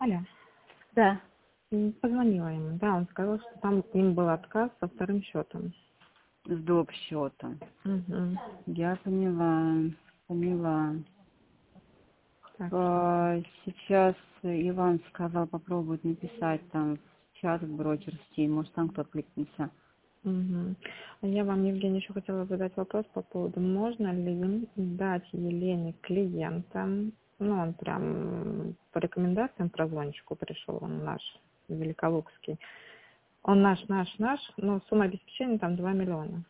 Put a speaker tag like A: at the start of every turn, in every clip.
A: Алло.
B: Да.
A: Позвонила ему, да, он сказал, что там им был отказ со вторым счетом.
B: С доп. Счета.
A: Угу.
B: Я поняла.
A: Так.
B: Сейчас Иван сказал попробовать написать там в чат в брокерский, может там кто откликнется.
A: Угу. Я вам, Евгений, еще хотела задать вопрос по поводу, можно ли им дать Елене клиентам, ну, он прям по рекомендациям прозвончику пришел, он наш, Великолукский. Он наш, но сумма обеспечения там 2 миллиона.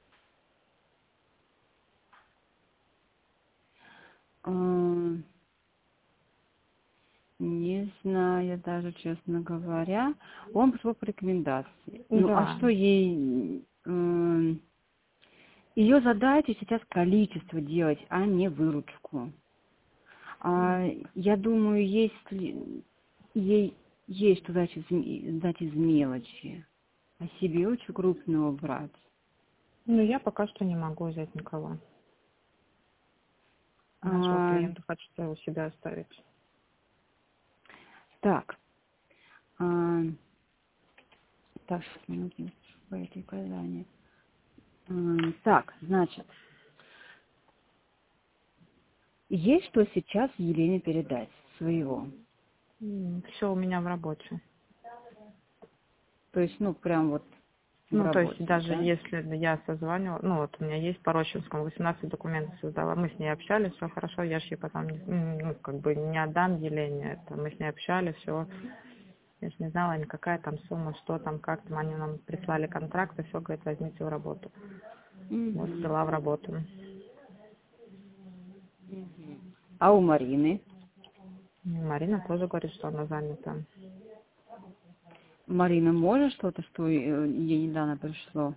B: Не знаю даже, честно говоря. Он пришел по рекомендации. Ну, а
A: Да.
B: что ей... Ее задача сейчас количество делать, а не выручку. Я думаю, если ей есть что дать из мелочи, а себе очень крупного брать.
A: Ну, я пока что не могу взять никого. Нашего клиента хочу у себя оставить.
B: Так. Так, сейчас минуту, по этой указания. Так, значит, есть что сейчас Елене передать своего?
A: Все у меня в работе.
B: То есть, ну, прям вот в
A: Ну, то есть,
B: работе,
A: даже
B: да?
A: если я созванивала, ну, вот у меня есть по Рощинскому 18 документов создала, мы с ней общались, все хорошо, я же ей потом, ну, как бы не отдам Елене это, мы с ней общались, все, я же не знала никакая там сумма, что там, как там, они нам прислали контракт, и все, говорит, возьмите в работу. Вот, взяла в работу.
B: А у Марины?
A: Марина тоже говорит, что она занята.
B: Марина может что-то, что ей недавно пришло?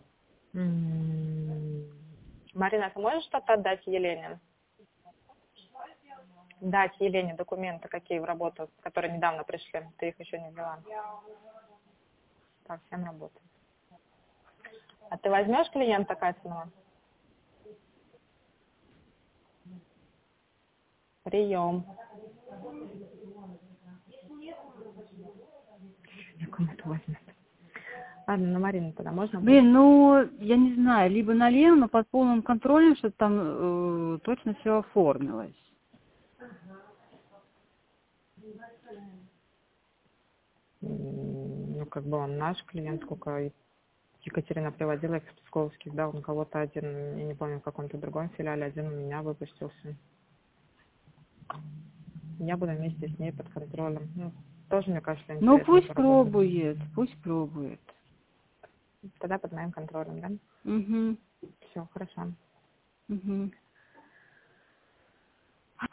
A: Марина, ты можешь что-то отдать Елене? Дать Елене документы, какие в работу, которые недавно пришли, ты их еще не взяла. Так, всем работает. А ты возьмешь клиента Катиного? Прием. Я кому-то возьмет. Ладно, на Марину тогда можно будет?
B: Блин, ну, я не знаю, либо на Лену, но под полным контролем, чтобы там точно все оформилось.
A: Ну, как бы он наш клиент, сколько Екатерина приводила их с Псковских, да, он кого-то один, я не помню, в каком-то другом филиале, один у меня выпустился. Я буду вместе с ней под контролем. Ну, тоже, мне кажется,
B: Ну,
A: интересно
B: пусть
A: поработать.
B: пробует.
A: Тогда под моим контролем, да?
B: Угу.
A: Все, хорошо.
B: Угу.